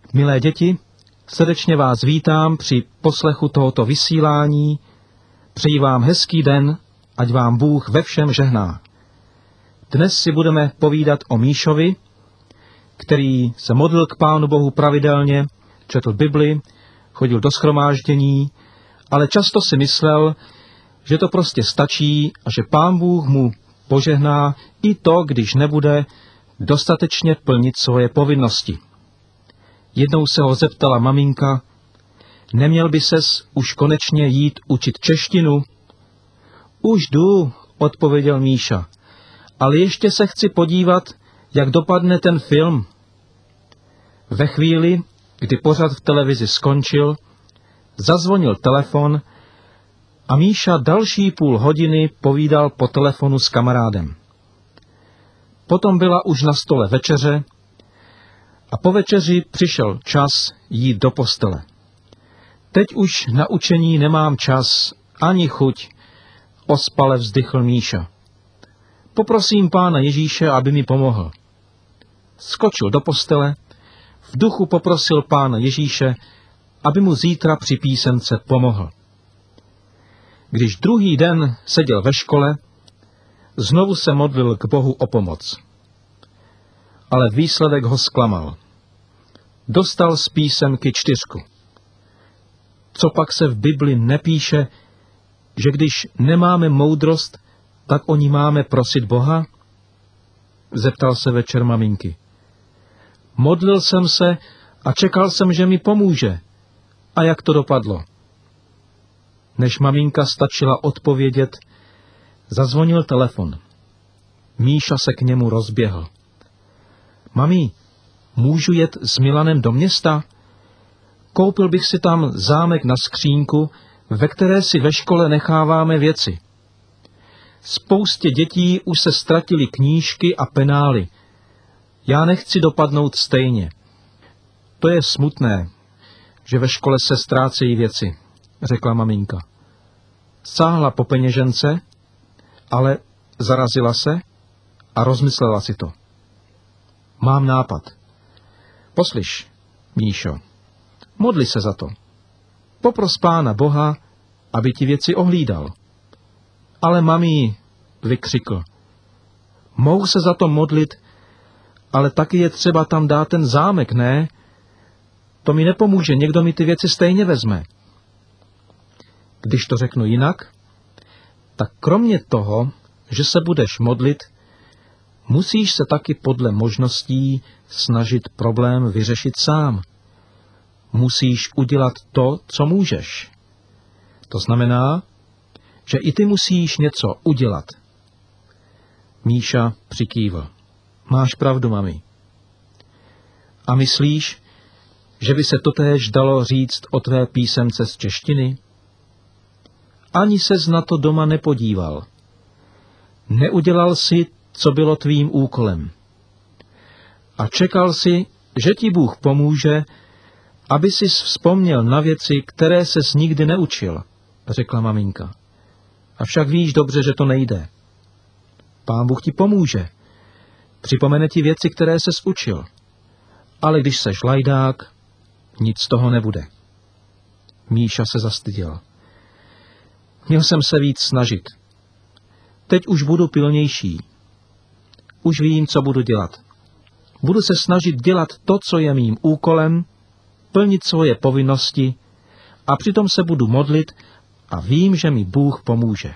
Milé děti, srdečně vás vítám při poslechu tohoto vysílání. Přeji vám hezký den, ať vám Bůh ve všem žehná. Dnes si budeme povídat o Míšovi, který se modlil k Pánu Bohu pravidelně, četl Bibli, chodil do shromáždění, ale často si myslel, že to prostě stačí a že Pán Bůh mu požehná i to, když nebude dostatečně plnit svoje povinnosti. Jednou se ho zeptala maminka, neměl by ses už konečně jít učit češtinu? Už jdu, odpověděl Míša, ale ještě se chci podívat, jak dopadne ten film. Ve chvíli, kdy pořad v televizi skončil, zazvonil telefon a Míša další půl hodiny povídal po telefonu s kamarádem. Potom byla už na stole večeře a po večeři přišel čas jít do postele. Teď už na učení nemám čas ani chuť, ospale vzdychl Míša. Poprosím Pána Ježíše, aby mi pomohl. Skočil do postele, v duchu poprosil Pána Ježíše, aby mu zítra při písemce pomohl. Když druhý den seděl ve škole, znovu se modlil k Bohu o pomoc. Ale výsledek ho zklamal. Dostal z písemky 4. Co pak se v Bibli nepíše, že když nemáme moudrost, tak o ní máme prosit Boha? Zeptal se večer maminky. Modlil jsem se a čekal jsem, že mi pomůže. A jak to dopadlo? Než maminka stačila odpovědět, zazvonil telefon. Míša se k němu rozběhl. Mami, můžu jet s Milanem do města? Koupil bych si tam zámek na skřínku, ve které si ve škole necháváme věci. Spoustě dětí už se ztratily knížky a penály. Já nechci dopadnout stejně. To je smutné, že ve škole se ztrácejí věci, řekla maminka. Sáhla po peněžence, ale zarazila se a rozmyslela si to. Mám nápad. Poslyš, Míšo, modli se za to. Popros Pána Boha, aby ti věci ohlídal. Ale mami, vykřikl, mohu se za to modlit, ale taky je třeba tam dát ten zámek, ne? To mi nepomůže, někdo mi ty věci stejně vezme. Když to řeknu jinak, tak kromě toho, že se budeš modlit, musíš se taky podle možností snažit problém vyřešit sám. Musíš udělat to, co můžeš. To znamená, že i ty musíš něco udělat. Míša přikývl. Máš pravdu, mami. A myslíš, že by se totéž dalo říct o tvé písemce z češtiny? Ani ses na to doma nepodíval. Neudělal si, co bylo tvým úkolem. A čekal si, že ti Bůh pomůže, aby sis vzpomněl na věci, které ses nikdy neučil, řekla maminka. Avšak víš dobře, že to nejde. Pán Bůh ti pomůže. Připomene ti věci, které ses učil. Ale když seš lajdák, nic z toho nebude. Míša se zastyděl. Měl jsem se víc snažit. Teď už budu pilnější. Už vím, co budu dělat. Budu se snažit dělat to, co je mým úkolem, plnit svoje povinnosti a přitom se budu modlit a vím, že mi Bůh pomůže.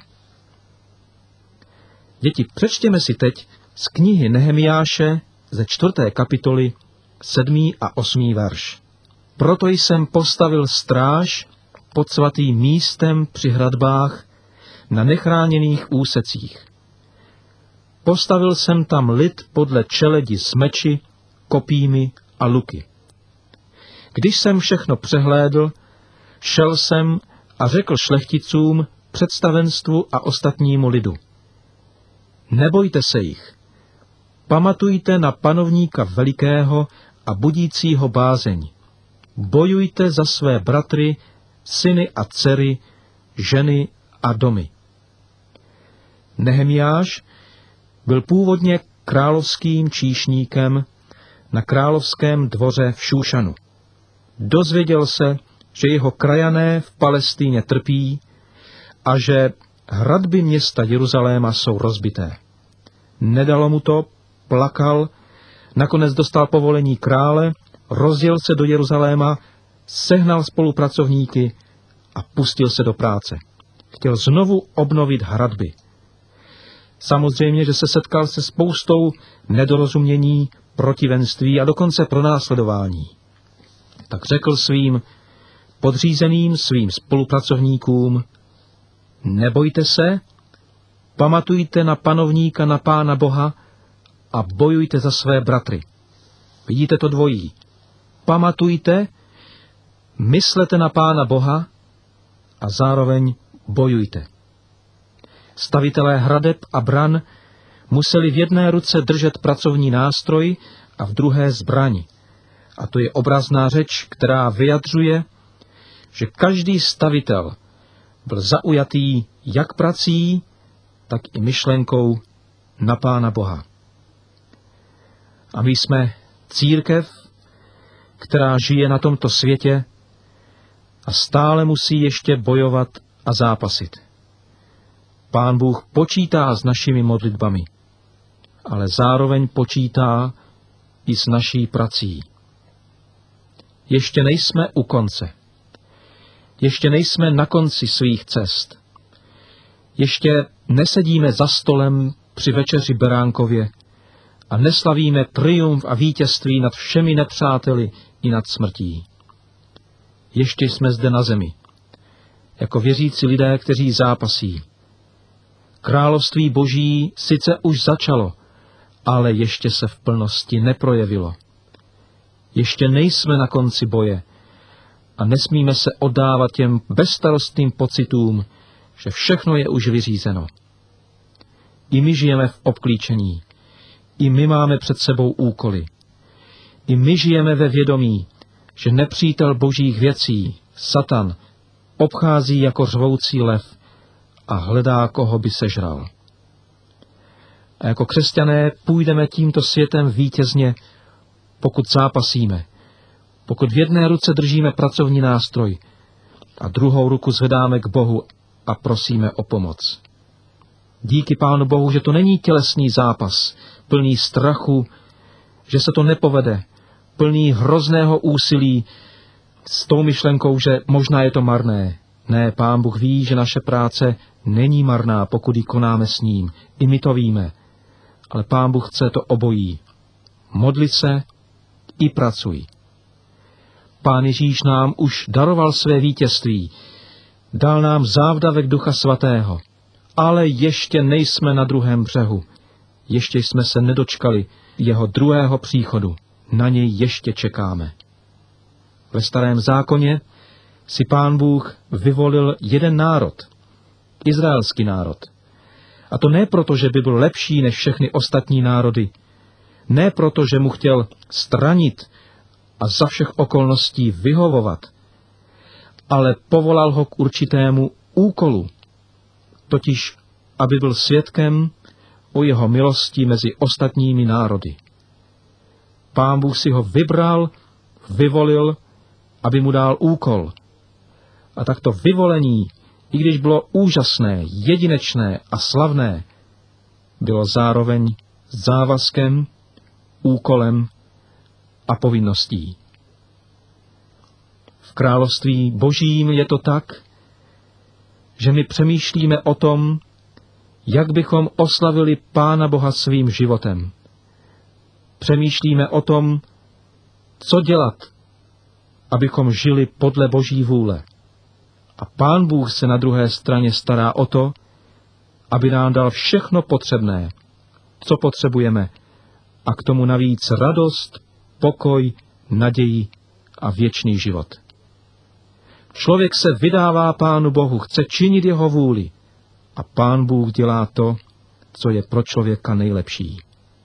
Děti, přečtěme si teď z knihy Nehemiáše ze 4. kapitoly 7. a 8. verš. Proto jsem postavil stráž pod svatým místem při hradbách na nechráněných úsecích. Postavil jsem tam lid podle čeledi s meči, kopími a luky. Když jsem všechno přehlédl, šel jsem a řekl šlechticům, představenstvu a ostatnímu lidu. Nebojte se jich. Pamatujte na panovníka velikého a budícího bázeň. Bojujte za své bratry, syny a dcery, ženy a domy. Nehemiáš byl původně královským číšníkem na královském dvoře v Šúšanu. dozvěděl se, že jeho krajané v Palestíně trpí a že hradby města Jeruzaléma jsou rozbité. Nedalo mu to, plakal, nakonec dostal povolení krále, rozjel se do Jeruzaléma, sehnal spolupracovníky a pustil se do práce. Chtěl znovu obnovit hradby. Samozřejmě, že se setkal se spoustou nedorozumění, protivenství a dokonce pronásledování. Tak řekl svým podřízeným, svým spolupracovníkům: nebojte se, pamatujte na panovníka, na Pána Boha a bojujte za své bratry. Vidíte to dvojí. Pamatujte, myslete na Pána Boha a zároveň bojujte. Stavitelé hradeb a bran museli v jedné ruce držet pracovní nástroj a v druhé zbraň. A to je obrazná řeč, která vyjadřuje, že každý stavitel byl zaujatý jak prací, tak i myšlenkou na Pána Boha. A my jsme církev, která žije na tomto světě a stále musí ještě bojovat a zápasit. Pán Bůh počítá s našimi modlitbami, ale zároveň počítá i s naší prací. Ještě nejsme u konce. Ještě nejsme na konci svých cest. Ještě nesedíme za stolem při večeři beránkově a neslavíme triumf a vítězství nad všemi nepřáteli i nad smrtí. Ještě jsme zde na zemi, jako věřící lidé, kteří zápasí. Království Boží sice už začalo, ale ještě se v plnosti neprojevilo. Ještě nejsme na konci boje a nesmíme se oddávat těm bezstarostným pocitům, že všechno je už vyřízeno. I my žijeme v obklíčení. I my máme před sebou úkoly. I my žijeme ve vědomí, že nepřítel božích věcí, Satan, obchází jako řvoucí lev a hledá, koho by sežral. A jako křesťané půjdeme tímto světem vítězně, pokud zápasíme, pokud v jedné ruce držíme pracovní nástroj a druhou ruku zvedáme k Bohu a prosíme o pomoc. Díky Pánu Bohu, že to není tělesný zápas, plný strachu, že se to nepovede, plný hrozného úsilí s tou myšlenkou, že možná je to marné. Ne, Pán Bůh ví, že naše práce není marná, pokud ji konáme s ním. I my to víme. Ale Pán Bůh chce to obojí. Modli se i pracuj. Pán Ježíš nám už daroval své vítězství. Dal nám závdavek Ducha Svatého. Ale ještě nejsme na druhém břehu. Ještě jsme se nedočkali jeho druhého příchodu. Na něj ještě čekáme. Ve Starém zákoně si Pán Bůh vyvolil jeden národ, izraelský národ. A to ne proto, že by byl lepší než všechny ostatní národy. Ne proto, že mu chtěl stranit a za všech okolností vyhovovat, ale povolal ho k určitému úkolu, totiž aby byl svědkem o jeho milosti mezi ostatními národy. Pán Bůh si ho vybral, vyvolil, aby mu dal úkol. A takto vyvolení, i když bylo úžasné, jedinečné a slavné, bylo zároveň závazkem, úkolem a povinností. V království Božím je to tak, že my přemýšlíme o tom, jak bychom oslavili Pána Boha svým životem. Přemýšlíme o tom, co dělat, abychom žili podle Boží vůle. A Pán Bůh se na druhé straně stará o to, aby nám dal všechno potřebné, co potřebujeme, a k tomu navíc radost, pokoj, naději a věčný život. Člověk se vydává Pánu Bohu, chce činit jeho vůli a Pán Bůh dělá to, co je pro člověka nejlepší.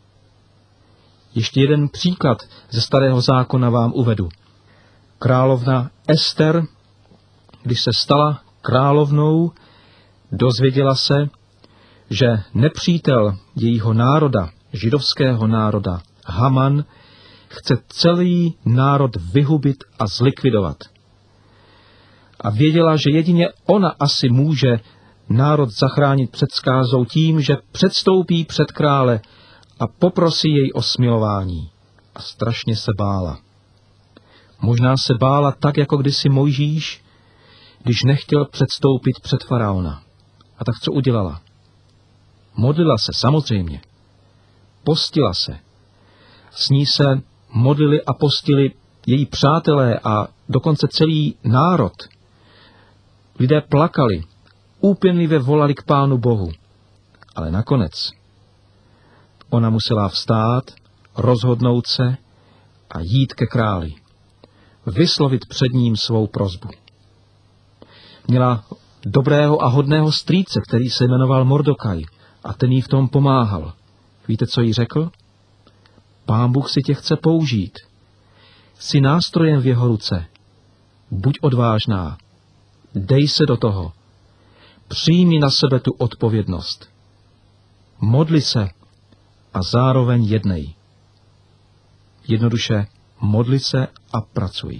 Ještě jeden příklad ze Starého zákona vám uvedu. Královna Ester, když se stala královnou, dozvěděla se, že nepřítel jejího národa, židovského národa, Haman, chce celý národ vyhubit a zlikvidovat. A věděla, že jedině ona asi může národ zachránit před zkázou tím, že předstoupí před krále a poprosí jej o smilování. A strašně se bála. Možná se bála tak, jako kdysi Mojžíš, když nechtěl předstoupit před faraona. A tak co udělala? Modlila se, samozřejmě. Postila se. S ní se modlili a postili její přátelé a dokonce celý národ. Lidé plakali, úpěnlivě volali k Pánu Bohu. Ale nakonec ona musela vstát, rozhodnout se a jít ke králi. Vyslovit před ním svou prosbu. Měla dobrého a hodného strýce, který se jmenoval Mordokaj, a ten jí v tom pomáhal. Víte, co jí řekl? Pán Bůh si tě chce použít. Jsi nástrojem v jeho ruce. Buď odvážná. Dej se do toho. Přijmi na sebe tu odpovědnost. Modli se a zároveň jednej. Jednoduše modli se a pracuj.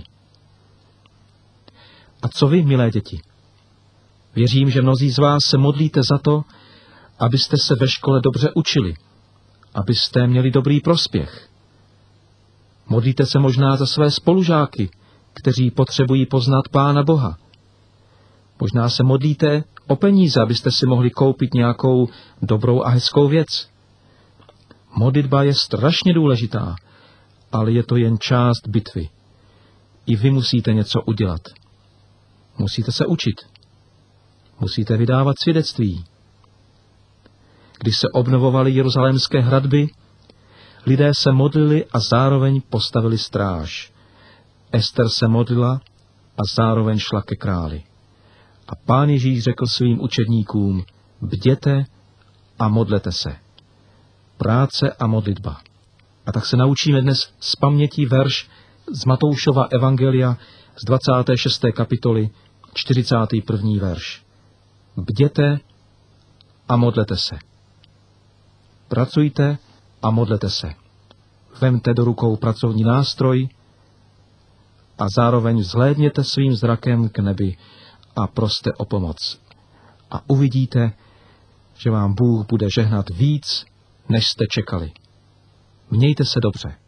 A co vy, milé děti? Věřím, že mnozí z vás se modlíte za to, abyste se ve škole dobře učili, abyste měli dobrý prospěch. Modlíte se možná za své spolužáky, kteří potřebují poznat Pána Boha. Možná se modlíte o peníze, abyste si mohli koupit nějakou dobrou a hezkou věc. Modlitba je strašně důležitá, ale je to jen část bitvy. I vy musíte něco udělat. Musíte se učit. Musíte vydávat svědectví. Když se obnovovaly jeruzalémské hradby, lidé se modlili a zároveň postavili stráž. Ester se modlila a zároveň šla ke králi. A Pán Ježíš řekl svým učedníkům, bděte a modlete se. Práce a modlitba. A tak se naučíme dnes z paměti verš z Matoušova evangelia z 26. kapitoly, 41. verš. Bděte a modlete se. Pracujte a modlete se. Vemte do rukou pracovní nástroj a zároveň vzhlédněte svým zrakem k nebi a proste o pomoc. A uvidíte, že vám Bůh bude žehnat víc, než jste čekali. Mějte se dobře.